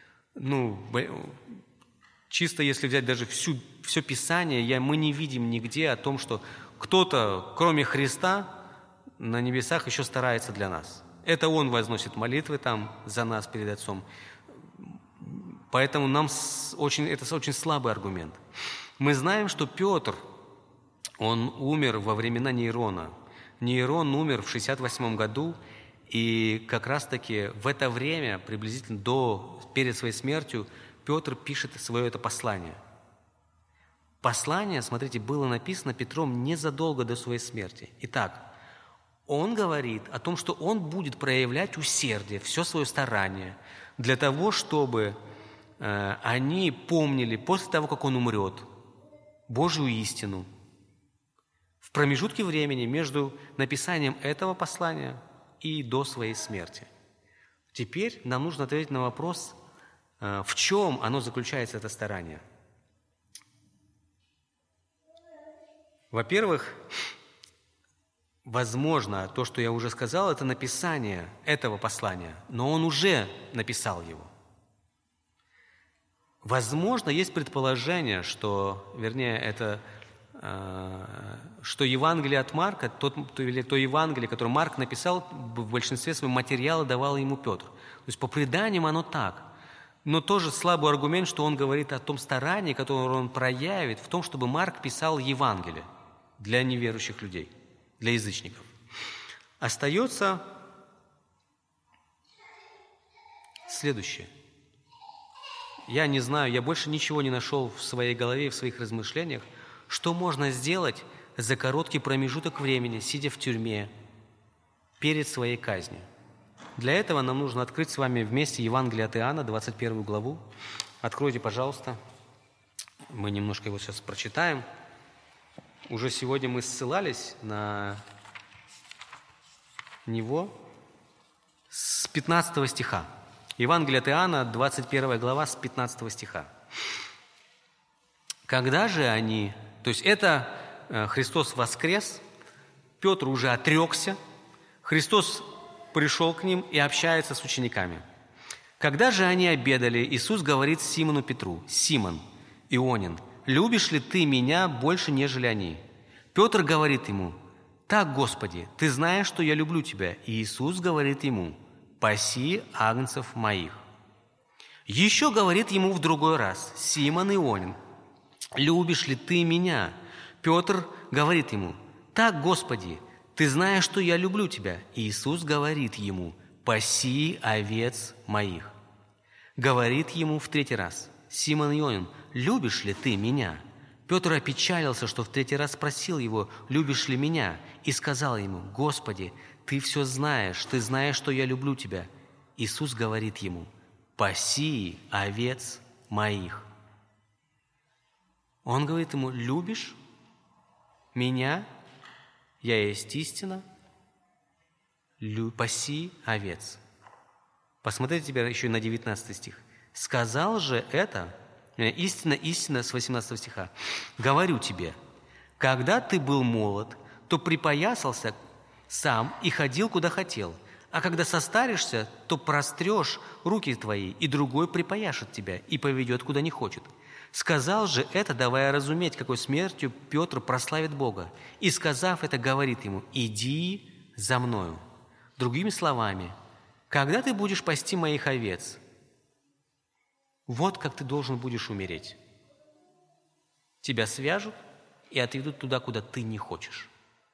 Чисто если взять даже все Писание, мы не видим нигде о том, что кто-то, кроме Христа, на небесах еще старается для нас. Это Он возносит молитвы там за нас перед Отцом. Поэтому это очень слабый аргумент. Мы знаем, что Петр, он умер во времена Нейрона. Нейрон умер в 68 году, и как раз-таки в это время, приблизительно перед своей смертью, Петр пишет свое это послание. Послание, смотрите, было написано Петром незадолго до своей смерти. Итак, он говорит о том, что он будет проявлять усердие, все свое старание для того, чтобы они помнили после того, как он умрет, Божью истину. В промежутке времени между написанием этого послания и до своей смерти. Теперь нам нужно ответить на вопрос, в чем оно заключается, это старание. Во-первых, возможно, то, что я уже сказал, это написание этого послания, но он уже написал его. Возможно, есть предположение, что Евангелие от Марка, то Евангелие, которое Марк написал, в большинстве своем материала давал ему Петр. То есть по преданиям оно так. Но тоже слабый аргумент, что он говорит о том старании, которое он проявит в том, чтобы Марк писал Евангелие для неверующих людей, для язычников. Остается следующее. Я не знаю, я больше ничего не нашел в своей голове и в своих размышлениях, что можно сделать за короткий промежуток времени, сидя в тюрьме перед своей казнью. Для этого нам нужно открыть с вами вместе Евангелие от Иоанна, 21 главу. Откройте, пожалуйста. Мы немножко его сейчас прочитаем. Уже сегодня мы ссылались на него с 15 стиха. Евангелие от Иоанна, 21 глава, с 15 стиха. Когда же они... То есть это Христос воскрес, Петр уже отрекся, Христос пришел к ним и общается с учениками. Когда же они обедали, Иисус говорит Симону Петру: «Симон, Ионин, любишь ли ты меня больше, нежели они?» Петр говорит ему: «Так, Господи, ты знаешь, что я люблю тебя». И Иисус говорит ему: «Паси агнцев моих». Еще говорит ему в другой раз: «Симон Ионин, любишь ли ты меня?» Петр говорит ему: «Так, Господи, ты знаешь, что я люблю тебя». И Иисус говорит ему: «Паси овец моих». Говорит ему в третий раз: «Симон Ионин, любишь ли ты меня?» Петр опечалился, что в третий раз спросил его: «Любишь ли меня?» И сказал ему: «Господи, ты все знаешь, ты знаешь, что я люблю тебя». Иисус говорит ему: «Паси овец моих». Он говорит ему: «Любишь меня? Я есть истина. Паси овец». Посмотрите теперь еще на 19 стих. «Сказал же это, истина, истина», с 18 стиха, «говорю тебе, когда ты был молод, то припоясался сам и ходил, куда хотел. А когда состаришься, то прострешь руки твои, и другой припояшет тебя и поведет, куда не хочет. Сказал же это, давая разуметь, какой смертью Петр прославит Бога. И, сказав это, говорит ему: иди за мною. Другими словами, когда ты будешь пасти моих овец, вот как ты должен будешь умереть. Тебя свяжут и отведут туда, куда ты не хочешь.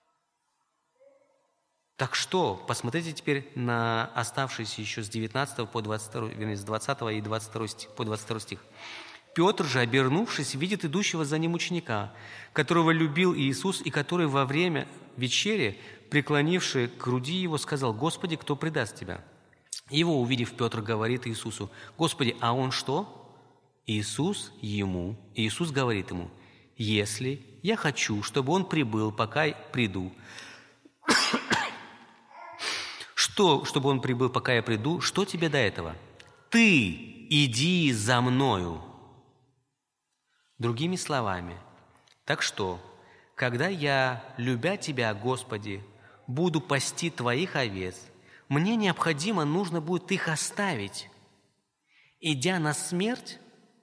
Так что, посмотрите теперь на оставшиеся еще с 19 по 22, вернее, с 20 и 22 по 22 стих. «Петр же, обернувшись, видит идущего за ним ученика, которого любил Иисус, и который во время вечери, преклонивший к груди его, сказал: „Господи, кто предаст тебя?“ Его, увидев, Петр говорит Иисусу: „Господи, а он что?“ Иисус говорит ему: „Если я хочу, чтобы он прибыл, пока приду, чтобы он прибыл, пока я приду, что тебе до этого? Ты иди за мною“». Другими словами, так что, когда я, любя Тебя, Господи, буду пасти Твоих овец, мне нужно будет их оставить, идя на смерть,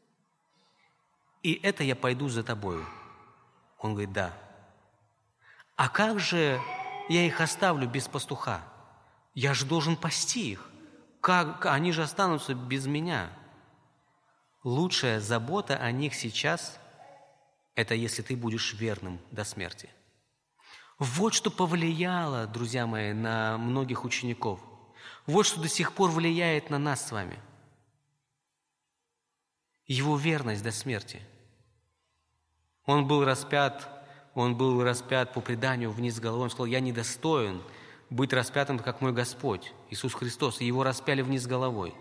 и это я пойду за Тобою. Он говорит: да. А как же я их оставлю без пастуха? Я же должен пасти их. Как они же останутся без меня? Лучшая забота о них сейчас – это если ты будешь верным до смерти. Вот что повлияло, друзья мои, на многих учеников. Вот что до сих пор влияет на нас с вами. Его верность до смерти. Он был распят по преданию вниз головой. Он сказал: «Я недостоин быть распятым, как мой Господь, Иисус Христос». И его распяли вниз головой.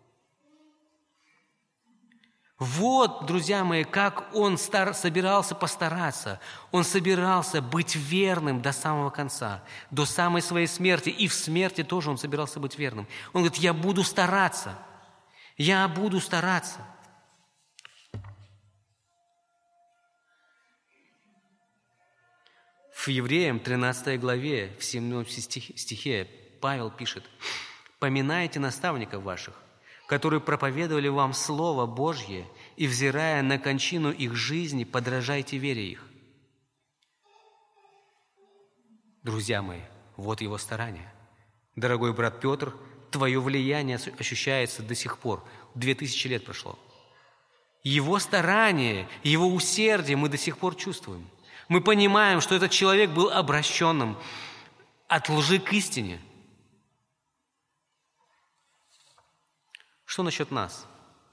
Вот, друзья мои, как он собирался постараться. Он собирался быть верным до самого конца, до самой своей смерти. И в смерти тоже он собирался быть верным. Он говорит: «Я буду стараться. Я буду стараться». В Евреям 13 главе, в 7 стихе Павел пишет: «Поминайте наставников ваших, которые проповедовали вам Слово Божье, и, взирая на кончину их жизни, подражайте вере их». Друзья мои, вот его старание. Дорогой брат Петр, твое влияние ощущается до сих пор. 2000 лет прошло. Его старание, его усердие мы до сих пор чувствуем. Мы понимаем, что этот человек был обращенным от лжи к истине. Что насчет нас?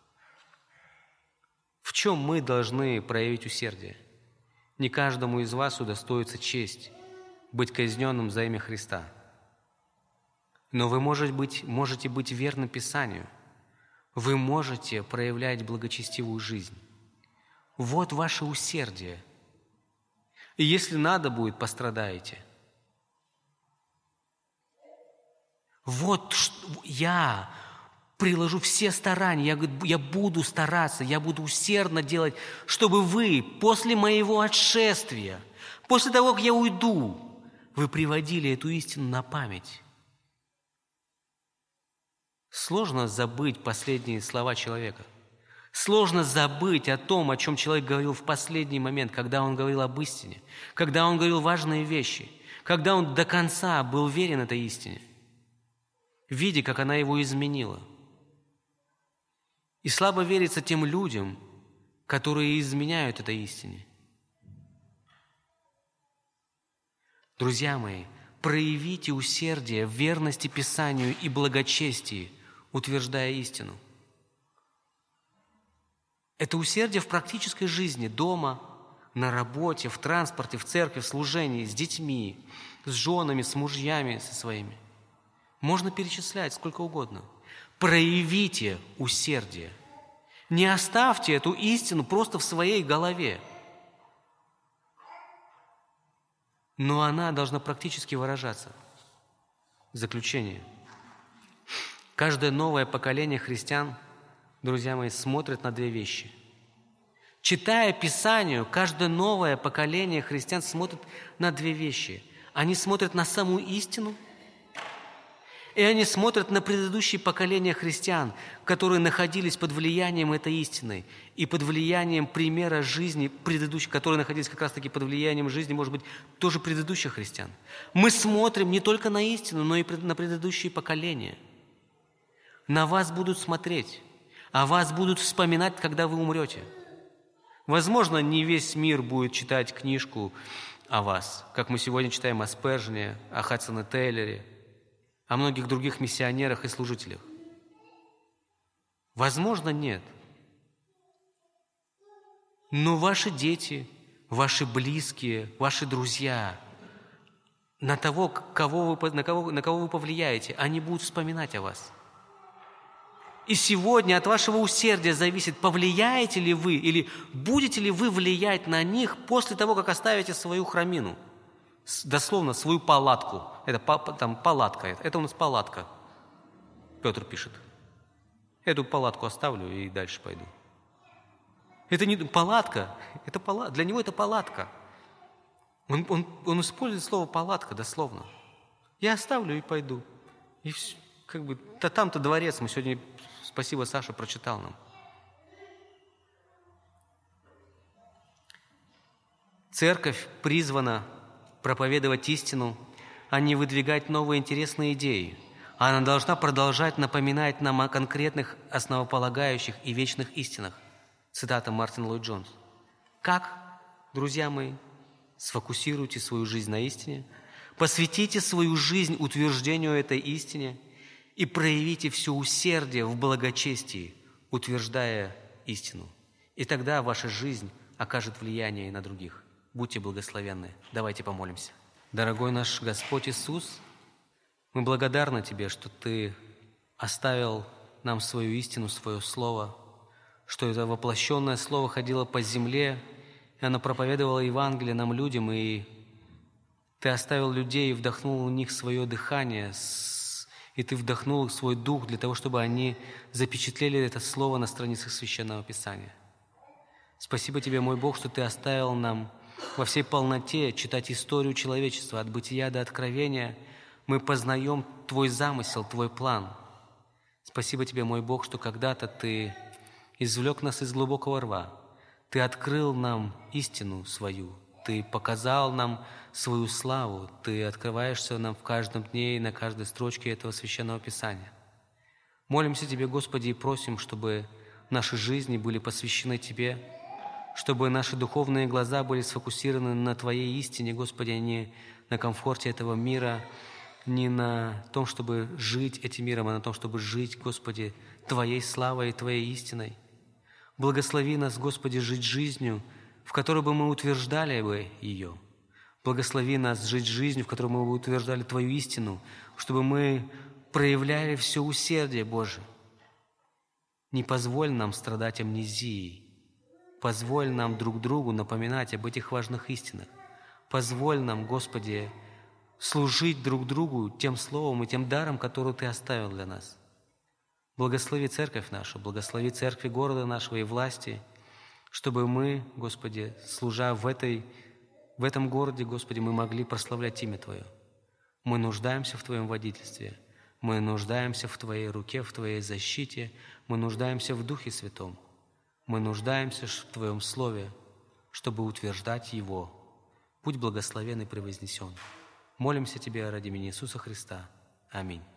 В чем мы должны проявить усердие? Не каждому из вас удостоится честь быть казненным за имя Христа. Но вы можете быть верны Писанию. Вы можете проявлять благочестивую жизнь. Вот ваше усердие. И если надо будет, пострадаете. Вот я приложу все старания, я буду стараться, я буду усердно делать, чтобы вы после моего отшествия, после того, как я уйду, вы приводили эту истину на память. Сложно забыть последние слова человека. Сложно забыть о том, о чем человек говорил в последний момент, когда он говорил об истине, когда он говорил важные вещи, когда он до конца был верен этой истине, видя, как она его изменила. И слабо верится тем людям, которые изменяют этой истине. Друзья мои, проявите усердие в верности Писанию и благочестии, утверждая истину. Это усердие в практической жизни, дома, на работе, в транспорте, в церкви, в служении, с детьми, с женами, с мужьями, со своими. Можно перечислять сколько угодно. Проявите усердие. Не оставьте эту истину просто в своей голове. Но она должна практически выражаться. Заключение. Каждое новое поколение христиан, друзья мои, смотрит на две вещи. Читая Писание, каждое новое поколение христиан смотрит на две вещи. Они смотрят на саму истину, и они смотрят на предыдущие поколения христиан, которые находились под влиянием этой истины и под влиянием примера жизни предыдущих, которые находились как раз-таки под влиянием жизни, может быть, тоже предыдущих христиан. Мы смотрим не только на истину, но и на предыдущие поколения. На вас будут смотреть, а вас будут вспоминать, когда вы умрете. Возможно, не весь мир будет читать книжку о вас, как мы сегодня читаем о Спержине, о Хадсоне Тейлоре, о многих других миссионерах и служителях. Возможно, нет. Но ваши дети, ваши близкие, ваши друзья, на кого вы повлияете, они будут вспоминать о вас. И сегодня от вашего усердия зависит, повлияете ли вы или будете ли вы влиять на них после того, как оставите свою храмину. Дословно, свою палатку. Это там палатка. Это у нас палатка. Петр пишет. Эту палатку оставлю и дальше пойду. Это не палатка. Для него это палатка. Он использует слово палатка дословно. Я оставлю и пойду. И все, там-то дворец. Мы сегодня, спасибо, Саша прочитал нам. Церковь призвана проповедовать истину, а не выдвигать новые интересные идеи. Она должна продолжать напоминать нам о конкретных, основополагающих и вечных истинах. Цитата Мартин Ллойд-Джонс. Как, друзья мои, сфокусируйте свою жизнь на истине, посвятите свою жизнь утверждению этой истине и проявите все усердие в благочестии, утверждая истину. И тогда ваша жизнь окажет влияние и на других. Будьте благословенны. Давайте помолимся. Дорогой наш Господь Иисус, мы благодарны Тебе, что Ты оставил нам свою истину, свое Слово, что это воплощенное Слово ходило по земле, и оно проповедовало Евангелие нам, людям, и Ты оставил людей и вдохнул в них свое дыхание, и Ты вдохнул их свой дух для того, чтобы они запечатлели это Слово на страницах Священного Писания. Спасибо Тебе, мой Бог, что Ты оставил нам во всей полноте читать историю человечества от бытия до откровения. Мы познаем Твой замысел, Твой план. Спасибо Тебе, мой Бог, что когда-то Ты извлек нас из глубокого рва. Ты открыл нам истину свою. Ты показал нам свою славу. Ты открываешься нам в каждом дне и на каждой строчке этого Священного Писания. Молимся Тебе, Господи, и просим, чтобы наши жизни были посвящены Тебе, чтобы наши духовные глаза были сфокусированы на Твоей истине, Господи, а не на комфорте этого мира, не на том, чтобы жить этим миром, а на том, чтобы жить, Господи, Твоей славой и Твоей истиной. Благослови нас, Господи, жить жизнью, в которой бы мы утверждали бы ее. Благослови нас жить жизнью, в которой мы бы утверждали Твою истину, чтобы мы проявляли все усердие Божие. Не позволь нам страдать амнезией. Позволь нам друг другу напоминать об этих важных истинах. Позволь нам, Господи, служить друг другу тем словом и тем даром, который Ты оставил для нас. Благослови церковь нашу, благослови церкви города нашего и власти, чтобы мы, Господи, служа в этом городе, Господи, мы могли прославлять имя Твое. Мы нуждаемся в Твоем водительстве, мы нуждаемся в Твоей руке, в Твоей защите, мы нуждаемся в Духе Святом. Мы нуждаемся в Твоем Слове, чтобы утверждать Его. Будь благословен и превознесен. Молимся Тебе ради имени Иисуса Христа. Аминь.